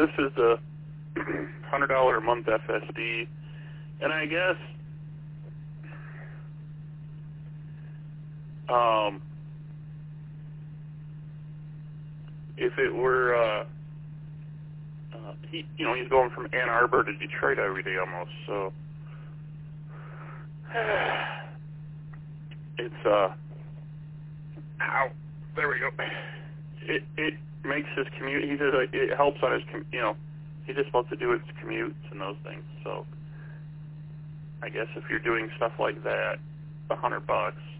this is the $100 a month FSD, and I guess if it were he's going from Ann Arbor to Detroit every day almost, so it's there we go. It makes his commute. He says it helps on his he's just supposed to do his commutes and those things. So I guess if you're doing stuff like that, $100